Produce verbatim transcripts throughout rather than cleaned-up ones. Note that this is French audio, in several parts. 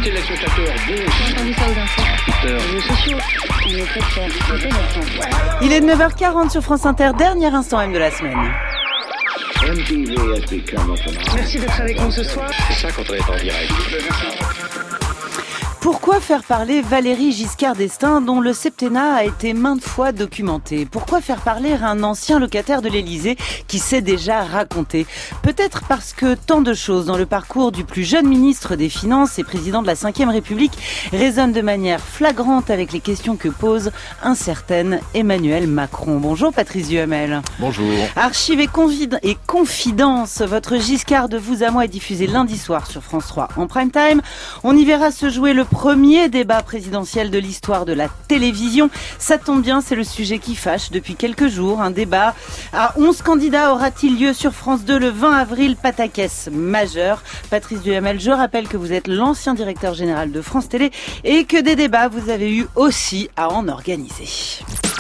téléspectateurs, bonjour. J'ai entendu ça aux infos. Les réseaux sociaux, on est très fiers. C'était notre Il est neuf heures quarante sur France Inter, dernier instant M de la semaine. Merci d'être avec nous ce soir. C'est ça quand on est en direct. Pourquoi faire parler Valéry Giscard d'Estaing, dont le septennat a été maintes fois documenté? Pourquoi faire parler un ancien locataire de l'Élysée qui s'est déjà raconté? Peut-être parce que tant de choses dans le parcours du plus jeune ministre des Finances et président de la cinquième République résonnent de manière flagrante avec les questions que pose un certain Emmanuel Macron. Bonjour Patrice Duhamel. Bonjour. Archives et, convid- et confidences, votre Giscard de vous à moi est diffusé lundi soir sur France trois en prime time. On y verra se jouer le premier débat présidentiel de l'histoire de la télévision. Ça tombe bien, c'est le sujet qui fâche depuis quelques jours. Un débat à onze candidats aura-t-il lieu sur France deux le vingt avril, pataquès majeur. Patrice Duhamel, je rappelle que vous êtes l'ancien directeur général de France Télé et que des débats, vous avez eu aussi à en organiser.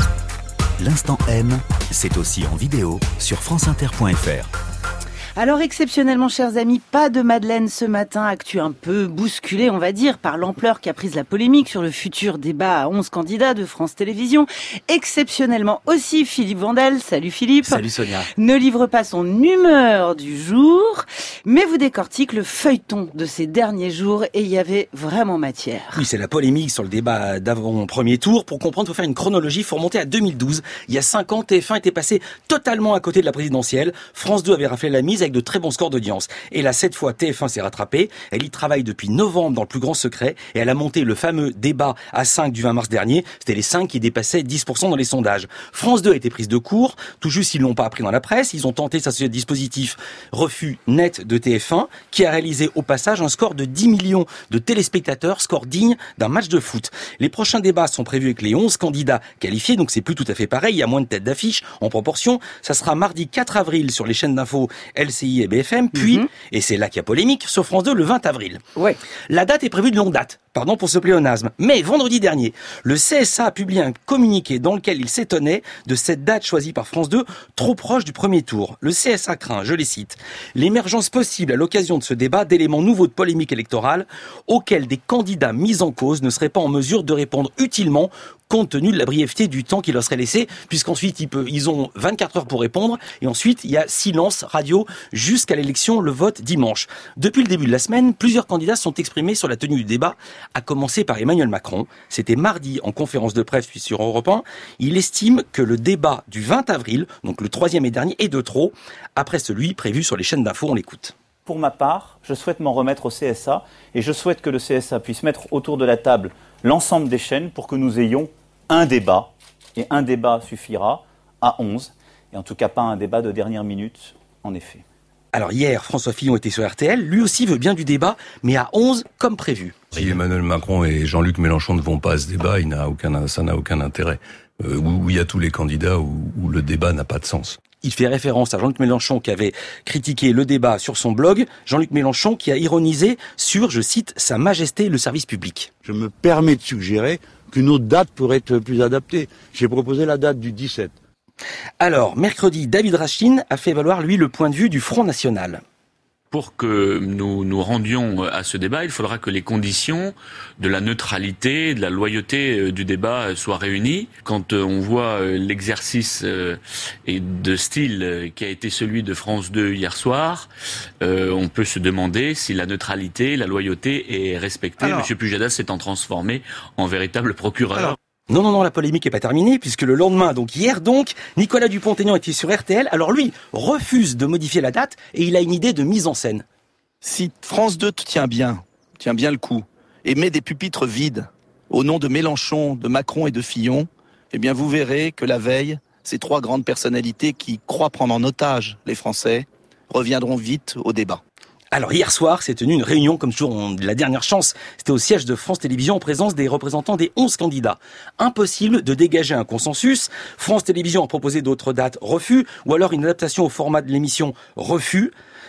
L'instant M, c'est aussi en vidéo sur franceinter point f r. Alors exceptionnellement, chers amis, pas de Madeleine ce matin, actu un peu bousculée, on va dire, par l'ampleur qu'a prise la polémique sur le futur débat à onze candidats de France Télévisions. Exceptionnellement aussi, Philippe Vandel, salut Philippe. Salut Sonia. Ne livre pas son humeur du jour, mais vous décortique le feuilleton de ces derniers jours et il y avait vraiment matière. Oui, c'est la polémique sur le débat d'avant premier tour. Pour comprendre, il faut faire une chronologie, il faut remonter à deux mille douze. Il y a cinq ans, T F un était passé totalement à côté de la présidentielle. France deux avait raflé la mise avec de très bons scores d'audience. Et là, cette fois, T F un s'est rattrapé. Elle y travaille depuis novembre dans le plus grand secret et elle a monté le fameux débat à cinq du vingt mars dernier. C'était les cinq qui dépassaient dix pour cent dans les sondages. France deux a été prise de court. Tout juste, ils l'ont pas appris dans la presse. Ils ont tenté s'associer au dispositif refus net de T F un qui a réalisé au passage un score de dix millions de téléspectateurs, score digne d'un match de foot. Les prochains débats sont prévus avec les onze candidats qualifiés, donc c'est plus tout à fait pareil. Il y a moins de têtes d'affiche en proportion. Ça sera mardi quatre avril sur les chaînes d'infos L C I et B F M, puis, mm-hmm. et c'est là qu'il y a polémique, sur France deux le vingt avril. Ouais. La date est prévue de longue date, pardon pour ce pléonasme, mais vendredi dernier, le C S A a publié un communiqué dans lequel il s'étonnait de cette date choisie par France deux, trop proche du premier tour. Le C S A craint, je les cite, l'émergence possible à l'occasion de ce débat d'éléments nouveaux de polémique électorale auxquels des candidats mis en cause ne seraient pas en mesure de répondre utilement compte tenu de la brièveté du temps qui leur serait laissé, puisqu'ensuite ils, peuvent, ils ont vingt-quatre heures pour répondre, et ensuite il y a silence radio jusqu'à l'élection, le vote dimanche. Depuis le début de la semaine, plusieurs candidats sont exprimés sur la tenue du débat, à commencer par Emmanuel Macron. C'était mardi en conférence de presse puis sur Europe un. Il estime que le débat du vingt avril, donc le troisième et dernier, est de trop, après celui prévu sur les chaînes d'infos. On l'écoute. Pour ma part, je souhaite m'en remettre au C S A et je souhaite que le C S A puisse mettre autour de la table l'ensemble des chaînes pour que nous ayons un débat, et un débat suffira à onze, et en tout cas pas un débat de dernière minute, en effet. Alors hier, François Fillon était sur R T L, lui aussi veut bien du débat, mais à onze comme prévu. Si Emmanuel Macron et Jean-Luc Mélenchon ne vont pas à ce débat, il n'a aucun, ça n'a aucun intérêt. Euh, où, où il y a tous les candidats, où, où le débat n'a pas de sens. Il fait référence à Jean-Luc Mélenchon qui avait critiqué le débat sur son blog. Jean-Luc Mélenchon qui a ironisé sur, je cite, « Sa Majesté le service public ». Je me permets de suggérer qu'une autre date pourrait être plus adaptée. J'ai proposé la date du dix-sept. Alors, mercredi, David Rachin a fait valoir, lui, le point de vue du Front National. Pour que nous nous rendions à ce débat, il faudra que les conditions de la neutralité, de la loyauté du débat soient réunies. Quand on voit l'exercice de style qui a été celui de France deux hier soir, on peut se demander si la neutralité, la loyauté est respectée. Alors, Monsieur Pujadas s'étant transformé en véritable procureur. Alors, Non, non, non, la polémique n'est pas terminée, puisque le lendemain, donc hier donc, Nicolas Dupont-Aignan était sur R T L. Alors lui, refuse de modifier la date et il a une idée de mise en scène. Si France deux tient bien, tient bien le coup, et met des pupitres vides, au nom de Mélenchon, de Macron et de Fillon, eh bien vous verrez que la veille, ces trois grandes personnalités qui croient prendre en otage les Français reviendront vite au débat. Alors hier soir, s'est tenue une réunion, comme toujours, on, la dernière chance, c'était au siège de France Télévisions en présence des représentants des onze candidats. Impossible de dégager un consensus. France Télévisions a proposé d'autres dates, refus, ou alors une adaptation au format de l'émission, refus.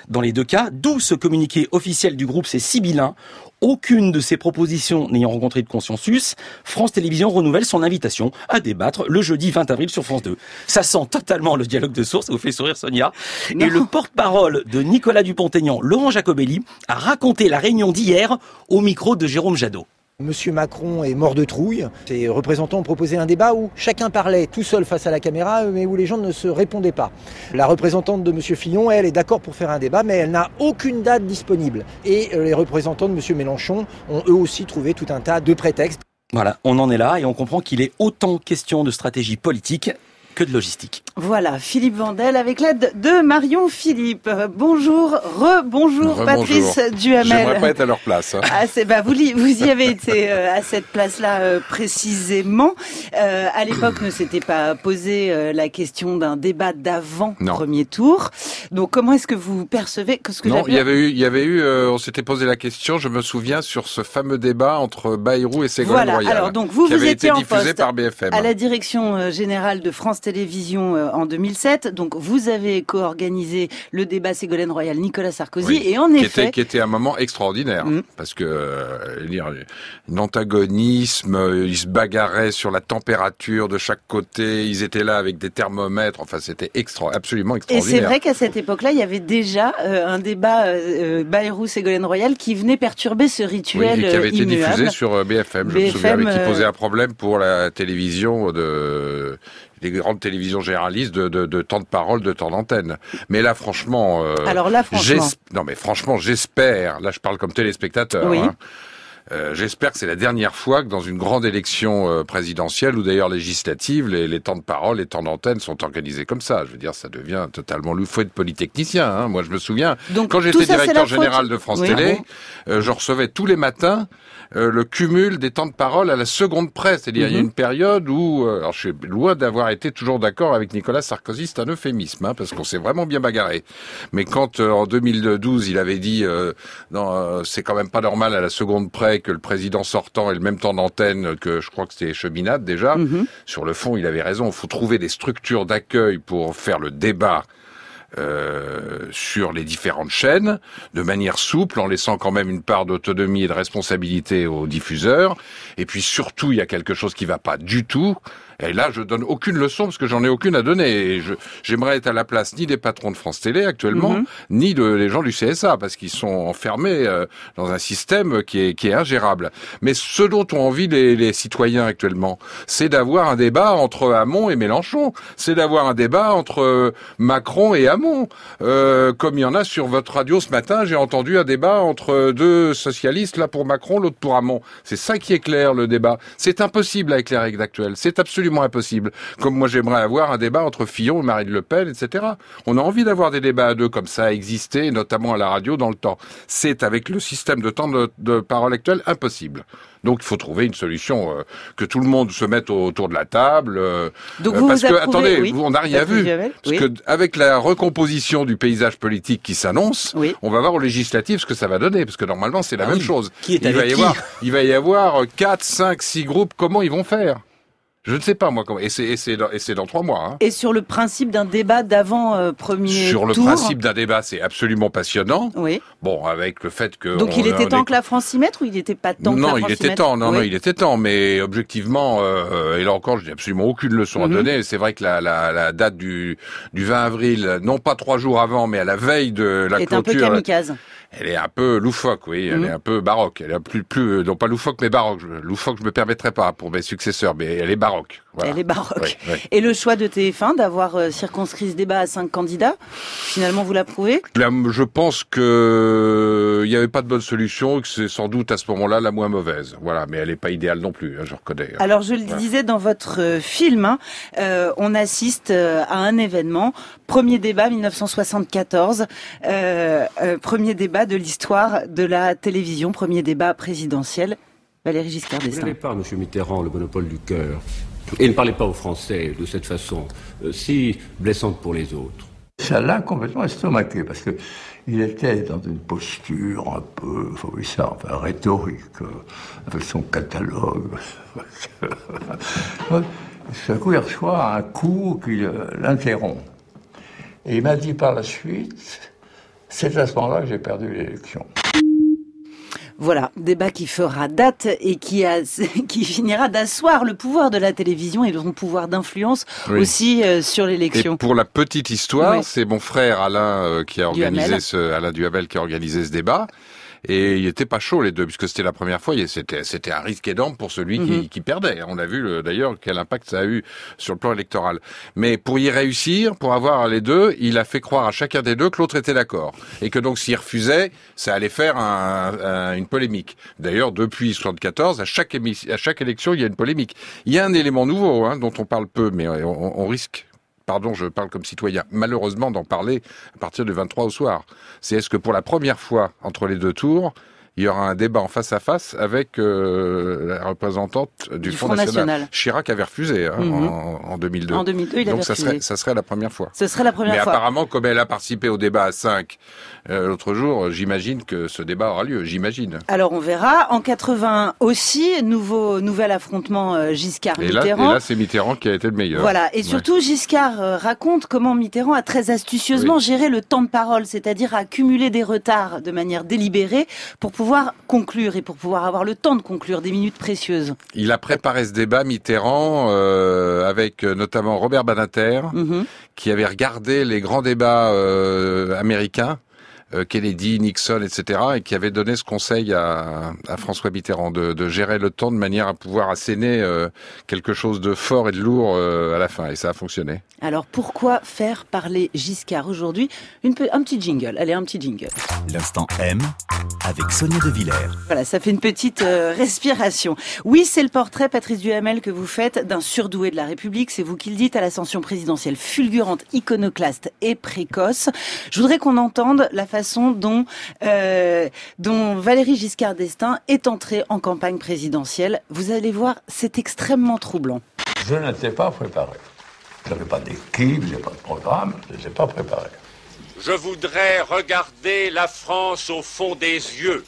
dans les deux cas, d'où ce communiqué officiel du groupe, c'est sibyllin. Aucune de ces propositions n'ayant rencontré de consensus, France Télévisions renouvelle son invitation à débattre le jeudi vingt avril sur France deux. Ça sent totalement le dialogue de source, ça vous fait sourire Sonia. Non. Et le porte-parole de Nicolas Dupont-Aignan, Laurent Jacobelli, a raconté la réunion d'hier au micro de Jérôme Jadot. Monsieur Macron est mort de trouille. Ses représentants ont proposé un débat où chacun parlait tout seul face à la caméra, mais où les gens ne se répondaient pas. La représentante de Monsieur Fillon, elle, est d'accord pour faire un débat, mais elle n'a aucune date disponible. Et les représentants de Monsieur Mélenchon ont eux aussi trouvé tout un tas de prétextes. Voilà, on en est là et on comprend qu'il est autant question de stratégie politique que de logistique. Voilà, Philippe Vandel avec l'aide de Marion Philippe. Bonjour, re-bonjour Re Patrice Duhamel. J'aimerais pas être à leur place. Hein. Ah, c'est, bah, vous, vous y avez été euh, à cette place-là euh, précisément. Euh, à l'époque, ne s'était pas posé euh, la question d'un débat d'avant non. premier tour. Donc, comment est-ce que vous percevez que ce que Non, il y avait eu, il y avait eu, euh, on s'était posé la question. Je me souviens sur ce fameux débat entre Bayrou et Ségolène voilà. Royal, Alors, donc, vous, qui vous avait étiez été en diffusé poste par B F M à la direction générale de France Télévisions en deux mille sept. Donc, vous avez co-organisé le débat Ségolène Royal, Nicolas Sarkozy. Oui, et en qui effet... Était, qui était un moment extraordinaire. Mmh. Parce que, euh, dire, un antagonisme, ils se bagarraient sur la température de chaque côté, ils étaient là avec des thermomètres. Enfin, c'était extra, absolument extraordinaire. Et c'est vrai qu'à cette époque-là, il y avait déjà euh, un débat euh, Bayrou-Ségolène Royal qui venait perturber ce rituel oui, et qui avait été immuable. diffusé sur B F M, je B F M, me souviens, mais qui posait euh... un problème pour la télévision de... les grandes télévisions généralistes de, de, de temps de parole, de temps d'antenne. Mais là, franchement... Euh, Alors là, franchement... Non, mais franchement, j'espère... Là, je parle comme téléspectateur. Oui. Hein, euh, j'espère que c'est la dernière fois que dans une grande élection euh, présidentielle ou d'ailleurs législative, les, les temps de parole, les temps d'antenne sont organisés comme ça. Je veux dire, ça devient totalement loup. Faut être polytechnicien. Hein. Moi, je me souviens, Donc, quand j'étais ça, directeur général de France oui. Télé, euh, je recevais tous les matins Euh, le cumul des temps de parole à la seconde près. C'est-à-dire, mm-hmm. il y a une période où... Euh, alors, je suis loin d'avoir été toujours d'accord avec Nicolas Sarkozy, c'est un euphémisme, hein, parce qu'on s'est vraiment bien bagarré. Mais quand, euh, en deux mille douze, il avait dit euh, non, euh, c'est quand même pas normal à la seconde près que le président sortant ait le même temps d'antenne que, je crois que c'était Cheminade, déjà. Mm-hmm. Sur le fond, il avait raison. Il faut trouver des structures d'accueil pour faire le débat Euh, sur les différentes chaînes, de manière souple, en laissant quand même une part d'autonomie et de responsabilité aux diffuseurs. Et puis surtout, il y a quelque chose qui va pas du tout. Et là, je donne aucune leçon parce que j'en ai aucune à donner. Et je, j'aimerais être à la place ni des patrons de France Télé actuellement, mm-hmm. ni de les gens du C S A, parce qu'ils sont enfermés euh, dans un système qui est, qui est ingérable. Mais ce dont ont envie les, les citoyens actuellement, c'est d'avoir un débat entre Hamon et Mélenchon. C'est d'avoir un débat entre Macron et Hamon. Euh, comme il y en a sur votre radio ce matin, j'ai entendu un débat entre deux socialistes, là pour Macron, l'autre pour Hamon. C'est ça qui éclaire le débat. C'est impossible avec les règles actuelles. C'est absolument impossible. Comme moi, j'aimerais avoir un débat entre Fillon et Marine Le Pen, et cetera. On a envie d'avoir des débats à deux comme ça, exister, notamment à la radio, dans le temps. C'est, avec le système de temps de, de parole actuel, impossible. Donc, il faut trouver une solution, euh, que tout le monde se mette autour de la table. Euh, Donc, vous parce vous que, approuvez, attendez, oui. vous, on n'a rien vu. Parce oui. que, avec la recomposition du paysage politique qui s'annonce, oui. on va voir aux législatives ce que ça va donner. Parce que normalement, c'est la ah même oui. chose. Qui est il, va y qui avoir, il va y avoir quatre, cinq, six groupes. Comment ils vont faire ? Je ne sais pas, moi, comment. Et c'est, et c'est, dans, et c'est dans trois mois. Hein. Et sur le principe d'un débat d'avant euh, premier Sur tour. le principe d'un débat, c'est absolument passionnant. Oui. Bon, avec le fait que... Donc on, il était on temps est... que la France s'y mette ou il n'était pas temps non, que la France il s'y était mette temps, non, oui. non, il était temps. Mais objectivement, euh, et là encore, je n'ai absolument aucune leçon mm-hmm. à donner. C'est vrai que la, la, la date du, du vingt avril, non pas trois jours avant, mais à la veille de la est clôture... Est un peu kamikaze. Elle est un peu loufoque, oui. Elle mmh. est un peu baroque. Elle est plus, plus, non pas loufoque, mais baroque. Loufoque, je me permettrai pas pour mes successeurs, mais elle est baroque. Voilà. Elle est baroque. Oui, oui. Et le choix de T F un d'avoir euh, circonscrit ce débat à cinq candidats, finalement, vous l'approuvez ? Là, je pense que il n'y avait pas de bonne solution, et que c'est sans doute à ce moment-là la moins mauvaise. Voilà, mais elle n'est pas idéale non plus, hein, je reconnais. Alors, je le voilà. disais dans votre euh, film, hein, euh, on assiste euh, à un événement. Premier débat, dix-neuf cent soixante-quatorze. Euh, euh, premier débat de l'histoire de la télévision. Premier débat présidentiel. Valéry Giscard d'Estaing. Vous n'avez pas, M. Mitterrand, le monopole du cœur. Et ne parlez pas aux Français de cette façon, euh, si blessante pour les autres. Ça l'a complètement estomaqué, parce que il était dans une posture un peu, faut dire ça, enfin rhétorique, euh, avec son catalogue. Ce coup, il reçoit un coup qui euh, l'interrompt. Et il m'a dit par la suite, C'est à ce moment-là que j'ai perdu l'élection. Voilà, débat qui fera date et qui, a, qui finira d'asseoir le pouvoir de la télévision et son pouvoir d'influence oui. aussi euh, sur l'élection. Et pour la petite histoire, oui. c'est mon frère Alain euh, qui a organisé Duhamel. ce Alain Duhamel qui a organisé ce débat. Et il était pas chaud les deux, puisque c'était la première fois. C'était c'était un risque énorme pour celui qui, mm-hmm. qui perdait. On a vu le, d'ailleurs quel impact ça a eu sur le plan électoral. Mais pour y réussir, pour avoir les deux, il a fait croire à chacun des deux que l'autre était d'accord et que donc s'il refusait, ça allait faire un, un, une polémique. D'ailleurs, depuis soixante-quatorze, à chaque émi- à chaque élection, il y a une polémique. Il y a un élément nouveau hein, dont on parle peu, mais on, on risque. Pardon, je parle comme citoyen, malheureusement d'en parler à partir du vingt-trois au soir. C'est est-ce que pour la première fois, entre les deux tours, il y aura un débat en face à face avec euh, la représentante du, du Front, Front National. National. Chirac avait refusé hein, mm-hmm. en, en deux mille deux. En deux mille deux, il Donc avait ça refusé. serait, ça serait la première fois. Ce serait la première Mais fois. Mais apparemment, comme elle a participé au débat à cinq euh, l'autre jour, j'imagine que ce débat aura lieu, j'imagine. Alors on verra. En quatre-vingt aussi, nouveau, nouvel affrontement euh, Giscard-Mitterrand. Et là, c'est Mitterrand qui a été le meilleur. Voilà. Et surtout, ouais. Giscard euh, raconte comment Mitterrand a très astucieusement oui. géré le temps de parole, c'est-à-dire à accumuler des retards de manière délibérée pour pouvoir conclure et pour pouvoir avoir le temps de conclure des minutes précieuses. Il a préparé ce débat, Mitterrand, euh, avec notamment Robert Badinter, mm-hmm. qui avait regardé les grands débats euh, américains, euh, Kennedy, Nixon, et cetera, et qui avait donné ce conseil à, à François Mitterrand de, de gérer le temps de manière à pouvoir asséner euh, quelque chose de fort et de lourd euh, à la fin, et ça a fonctionné. Alors pourquoi faire parler Giscard aujourd'hui ? Une pe- Un petit jingle, allez, un petit jingle. L'instant M avec Sonia De Villers. Voilà, ça fait une petite euh, respiration. Oui, c'est le portrait, Patrice Duhamel, que vous faites d'un surdoué de la République. C'est vous qui le dites, à l'ascension présidentielle fulgurante, iconoclaste et précoce. Je voudrais qu'on entende la façon dont, euh, dont Valéry Giscard d'Estaing est entrée en campagne présidentielle. Vous allez voir, c'est extrêmement troublant. Je n'étais pas préparé. Je n'avais pas d'équipe, je n'avais pas de programme, je n'étais pas préparé. Je voudrais regarder la France au fond des yeux.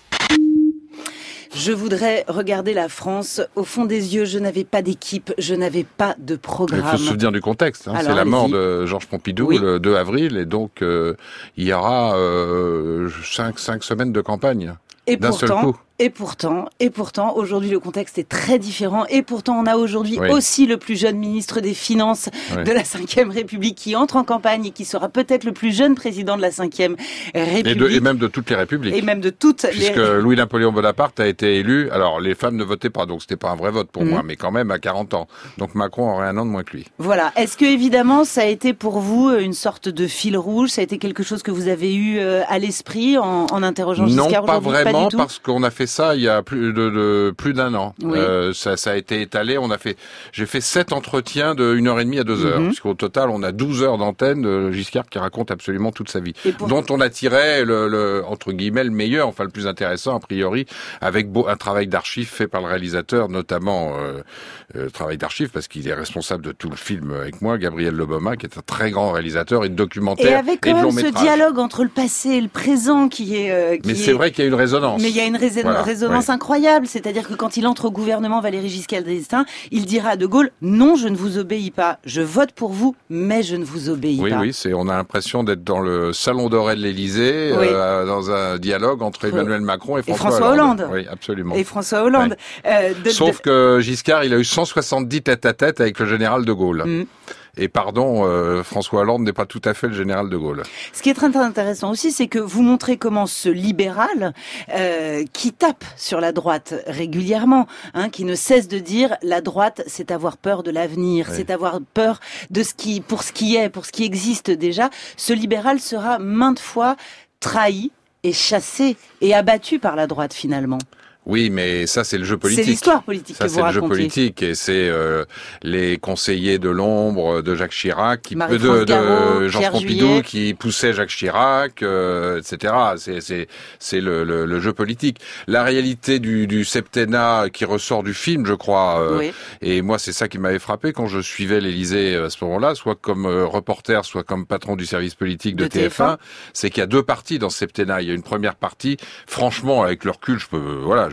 Je voudrais regarder la France au fond des yeux. Je n'avais pas d'équipe, je n'avais pas de programme. Il faut se souvenir du contexte. Hein. Alors, c'est la allez-y. mort de Georges Pompidou oui. le deux avril, et donc euh, il y aura euh, cinq, cinq semaines de campagne. Et d'un pourtant, seul coup. Et pourtant, et pourtant, aujourd'hui le contexte est très différent. Et pourtant, on a aujourd'hui oui. aussi le plus jeune ministre des Finances oui. de la cinquième République qui entre en campagne et qui sera peut-être le plus jeune président de la cinquième République. Et, de, et même de toutes les républiques. Et même de toutes Puisque les... Louis-Napoléon Bonaparte a été élu. Alors, les femmes ne votaient pas, donc c'était pas un vrai vote pour mmh. moi, mais quand même à quarante ans. Donc Macron aurait un an de moins que lui. Voilà. Est-ce que, évidemment, ça a été pour vous une sorte de fil rouge? Ça a été quelque chose que vous avez eu à l'esprit en, en interrogeant Giscard aujourd'hui? Non, pas vraiment, pas du tout. Parce qu'on a fait ça il y a plus de, de plus d'un an. Oui. Euh, ça, ça a été étalé. On a fait, j'ai fait sept entretiens de une heure et demie à deux heures, mm-hmm. puisqu'au total on a douze heures d'antenne de Giscard qui raconte absolument toute sa vie, pour... dont on a tiré le, le entre guillemets le meilleur, enfin le plus intéressant a priori, avec beau, un travail d'archives fait par le réalisateur, notamment euh, euh, travail d'archives parce qu'il est responsable de tout le film avec moi, Gabriel Leboma, qui est un très grand réalisateur et de documentaire et avec et quand de long même ce métrage. dialogue entre le passé et le présent qui est. Euh, qui Mais est... c'est vrai qu'il y a une résonance. Mais il y a une rés... voilà. résonance oui. incroyable, c'est-à-dire que quand il entre au gouvernement, Valéry Giscard d'Estaing, il dira à De Gaulle non, je ne vous obéis pas, je vote pour vous, mais je ne vous obéis oui, pas. Oui, oui, c'est on a l'impression d'être dans le salon doré de l'Élysée, oui. euh, dans un dialogue entre Emmanuel Macron et François, et François Hollande. Hollande. Oui, absolument. Et François Hollande. Oui. Euh, de, Sauf de... que Giscard, il a eu cent soixante-dix tête-à-tête avec le général de Gaulle. Mm. Et pardon, euh, François Hollande n'est pas tout à fait le général de Gaulle. Ce qui est très intéressant aussi, c'est que vous montrez comment ce libéral, euh, qui tape sur la droite régulièrement, hein, qui ne cesse de dire la droite, c'est avoir peur de l'avenir, oui. c'est avoir peur de ce qui, pour ce qui est, pour ce qui existe déjà. Ce libéral sera maintes fois trahi et chassé et abattu par la droite finalement. Oui, mais ça c'est le jeu politique. C'est l'histoire politique ça, que vous racontez. Ça c'est le jeu politique et c'est euh, les conseillers de l'ombre de Jacques Chirac, qui de, de Georges Pompidou qui poussait Jacques Chirac, euh, et cetera. C'est c'est c'est le, le, le jeu politique. La réalité du, du septennat qui ressort du film, je crois. Euh, oui. Et moi c'est ça qui m'avait frappé quand je suivais l'Élysée à ce moment-là, soit comme euh, reporter, soit comme patron du service politique de, de T F un. C'est qu'il y a deux parties dans ce septennat. Il y a une première partie, franchement, avec le recul, je peux, voilà.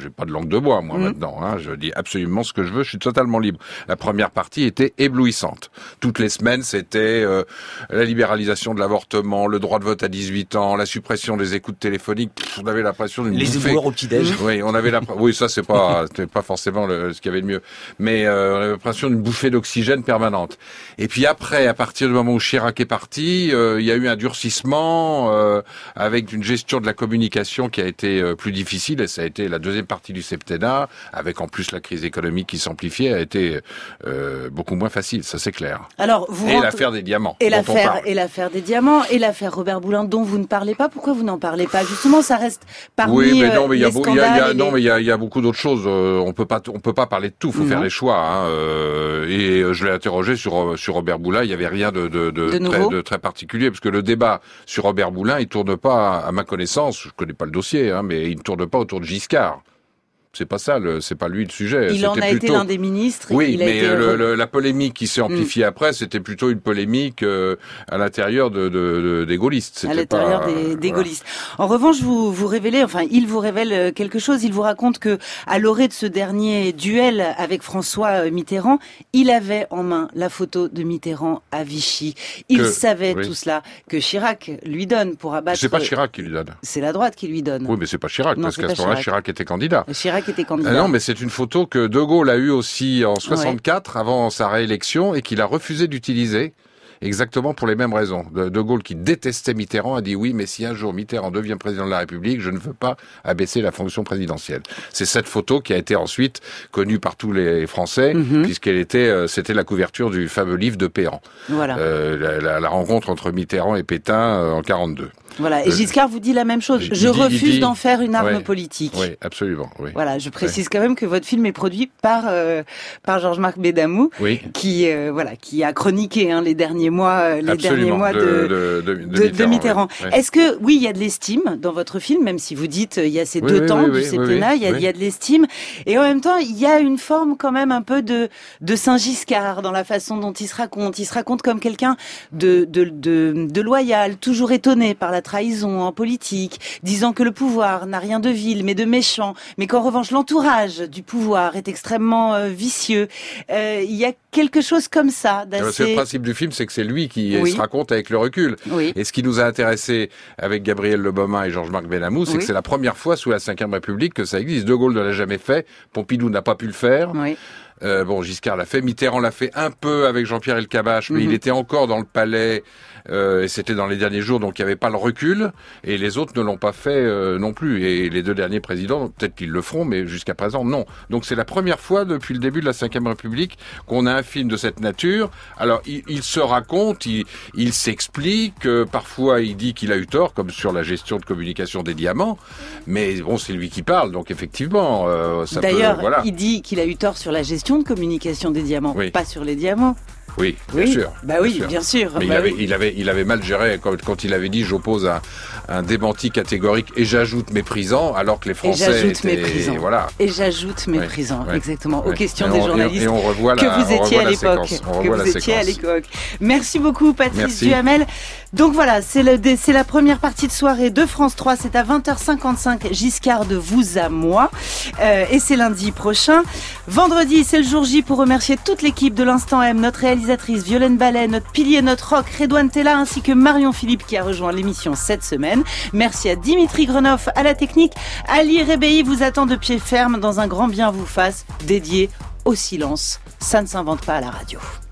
j'ai pas de langue de bois, moi, mmh. maintenant. Hein. Je dis absolument ce que je veux, je suis totalement libre. La première partie était éblouissante. Toutes les semaines, c'était euh, la libéralisation de l'avortement, le droit de vote à dix-huit ans, la suppression des écoutes téléphoniques. Pff, on avait l'impression d'une Les bouffée. éboueurs au petit-déj. Oui, on avait la... oui, ça, c'est pas, c'était pas forcément le, ce qu'il y avait de mieux. Mais euh, on avait l'impression d'une bouffée d'oxygène permanente. Et puis après, à partir du moment où Chirac est parti, euh, il y a eu un durcissement euh, avec une gestion de la communication qui a été euh, plus difficile, et ça a été la deuxième partie du septennat, avec en plus la crise économique qui s'amplifiait, a été euh, beaucoup moins facile, ça c'est clair. Alors, vous et rentre... l'affaire des diamants. Et l'affaire, et l'affaire des diamants, et l'affaire Robert Boulin dont vous ne parlez pas. Pourquoi vous n'en parlez pas? Justement, ça reste parmi oui, mais non, mais il y a, les il y a, il y a les... non, mais il y a, il y a beaucoup d'autres choses. Euh, on peut pas, on peut pas parler de tout. Faut non. faire les choix. Hein, euh, et je l'ai interrogé sur sur Robert Boulin. Il y avait rien de de, de, de, très, de très particulier, parce que le débat sur Robert Boulin, il tourne pas, à ma connaissance, je connais pas le dossier, hein, mais il ne tourne pas autour de Giscard. C'est pas ça, le, c'est pas lui le sujet. Il c'était en a plutôt... été l'un des ministres. Oui, il a mais été... le, le, la polémique qui s'est amplifiée mm. après, c'était plutôt une polémique euh, à l'intérieur de, de, de, des gaullistes. C'était à l'intérieur pas, des, des voilà. gaullistes. En revanche, vous vous révélez, enfin, il vous révèle quelque chose. Il vous raconte que, à l'orée de ce dernier duel avec François Mitterrand, il avait en main la photo de Mitterrand à Vichy. Il que, savait oui. tout cela que Chirac lui donne pour abattre. C'est pas Chirac qui lui donne. C'est la droite qui lui donne. Oui, mais c'est pas Chirac, non, parce qu'à ce moment-là, Chirac. Chirac était candidat. Chirac était candidat. Ah non, mais c'est une photo que De Gaulle a eue aussi en soixante-quatre, ouais. avant sa réélection, et qu'il a refusé d'utiliser. Exactement pour les mêmes raisons. De, de Gaulle, qui détestait Mitterrand, a dit oui, mais si un jour Mitterrand devient président de la République, je ne veux pas abaisser la fonction présidentielle. C'est cette photo qui a été ensuite connue par tous les Français, mm-hmm. puisqu'elle était, euh, c'était la couverture du fameux livre de Péan. Voilà. Euh, la, la, la rencontre entre Mitterrand et Pétain euh, en quarante-deux. Voilà. Et Giscard vous dit la même chose. Je dit, refuse dit, d'en faire une arme ouais, politique. Oui, absolument. Oui. Voilà. Je précise ouais. quand même que votre film est produit par euh, par Georges-Marc Bédamou, oui. qui euh, voilà, qui a chroniqué hein, les derniers mois, euh, les absolument. derniers mois de de, de, de, de Mitterrand. De Mitterrand. Oui. Est-ce que oui, il y a de l'estime dans votre film, même si vous dites il y a ces oui, deux oui, temps oui, du oui, septennat, oui, il y a oui. il y a de l'estime, et en même temps il y a une forme quand même un peu de de Saint-Giscard dans la façon dont il se raconte. Il se raconte comme quelqu'un de de de, de loyal, toujours étonné par la trahison en politique, disant que le pouvoir n'a rien de vil mais de méchant, mais qu'en revanche l'entourage du pouvoir est extrêmement euh, vicieux. Euh, il y a quelque chose comme ça d'assez... C'est le principe du film, c'est que c'est lui qui oui. se raconte avec le recul. Oui. Et ce qui nous a intéressé avec Gabriel Le Baumin et Georges-Marc Bédamou, c'est oui. que c'est la première fois sous la cinquième République que ça existe. De Gaulle ne l'a jamais fait, Pompidou n'a pas pu le faire. Oui. Euh, bon, Giscard l'a fait, Mitterrand l'a fait un peu avec Jean-Pierre Elkabbach, mais mm-hmm. il était encore dans le palais, euh, et c'était dans les derniers jours, donc il n'y avait pas le recul, et les autres ne l'ont pas fait euh, non plus. Et les deux derniers présidents, peut-être qu'ils le feront, mais jusqu'à présent, non. Donc c'est la première fois depuis le début de la cinquième République qu'on a un film de cette nature. Alors, il, il se raconte, il, il s'explique, euh, parfois il dit qu'il a eu tort, comme sur la gestion de communication des diamants, mais bon, c'est lui qui parle, donc effectivement, euh, ça D'ailleurs, peut... Voilà. il dit qu'il a eu tort sur la gestion de communication des diamants, oui. pas sur les diamants. Oui, bien oui. sûr. Bah oui, bien sûr. Mais bah il, avait, oui. il, avait, il avait mal géré quand, quand il avait dit j'oppose un, un démenti catégorique et j'ajoute méprisant, alors que les Français et j'ajoute étaient... méprisant. Voilà. Et j'ajoute méprisant, ouais, exactement. ouais. Aux questions et des on, journalistes et on, et on revoit la, que vous étiez à l'époque. Que vous étiez séquence. à l'époque. Merci beaucoup, Patrice Merci. Duhamel. Donc voilà, c'est, le, c'est la première partie de soirée de France trois. C'est à vingt heures cinquante-cinq, Giscard de Vous à Moi. Euh, et c'est lundi prochain. Vendredi, c'est le jour J pour remercier toute l'équipe de l'Instant M, notre réalisatrice Violaine Ballet, notre pilier, notre rock, Redouane Tella, ainsi que Marion Philippe qui a rejoint l'émission cette semaine. Merci à Dimitri Grenoff à la technique. Ali Rebéi vous attend de pied ferme dans un grand bien vous fasse dédié au silence. Ça ne s'invente pas à la radio.